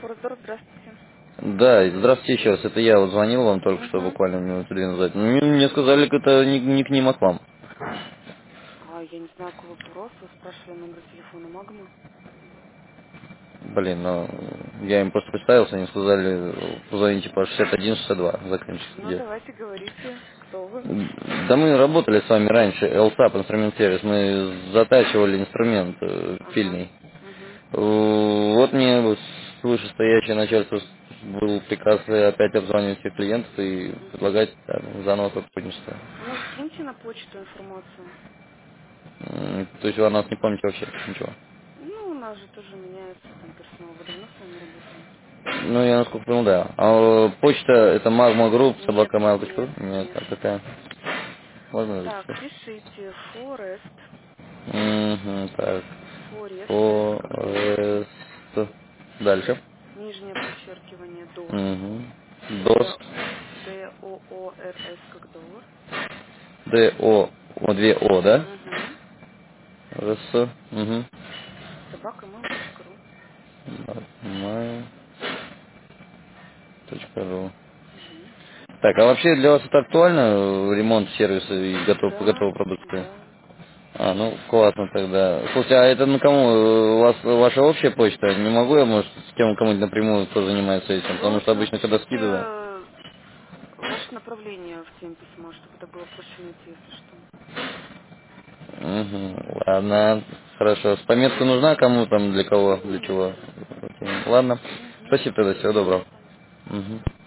Форсдор, здравствуйте. Да, здравствуйте еще раз. Это я вот звонил вам только что Угу. буквально минуты две назад. Мне сказали, это не к ним, а к вам. Я не знаю, какой вопрос. Вы спрашивали номер телефона Магмы. Блин, ну я им просто представился, они сказали, позвоните по 61-62, заканчивается Ну, где. давайте говорите, кто вы. Да мы работали с вами раньше, LSAP, инструмент сервис, мы затачивали инструмент Ага. фильный. Угу. Вот мне вот вышестоящее начальство был приказ опять обзванивать всех клиентов и Угу. предлагать заново сотрудничество. Ну, скиньте на почту информацию. То есть вы о нас не помните вообще ничего? Ну, у нас же тоже меняется там персонал. Вы давно с вами работаем? Ну, я насколько понял, да. А почта это Magma Group, Нет, собакамайл.ру? нет, Нет, нет. а какая? Можно Так, записать? пишите Forest, Угу, так. Forest, Форест. Дальше. нижнее подчеркивание, Door, Угу. D, Дост. D-O-O-R-S как доллар. Две О, да? Угу. Рс. Угу. Собакамейл.ру. Mail.ru. Угу. Так, а вообще для вас это актуально, ремонт сервиса и Да, готовой продукции? да. А, ну классно тогда. Слушайте, а это на кому? У вас ваша общая почта? Не могу я, может, с кем кому-нибудь напрямую, кто занимается этим? Вы Потому лучше что обычно, когда напишите скидываю. ваше направление в теме письма, чтобы это было проще найти, если что. Угу, ладно, хорошо. Пометка нужна кому там, для кого, для Нет. чего? Ладно. Угу. Спасибо тогда, всего До доброго. свидания. Мгм.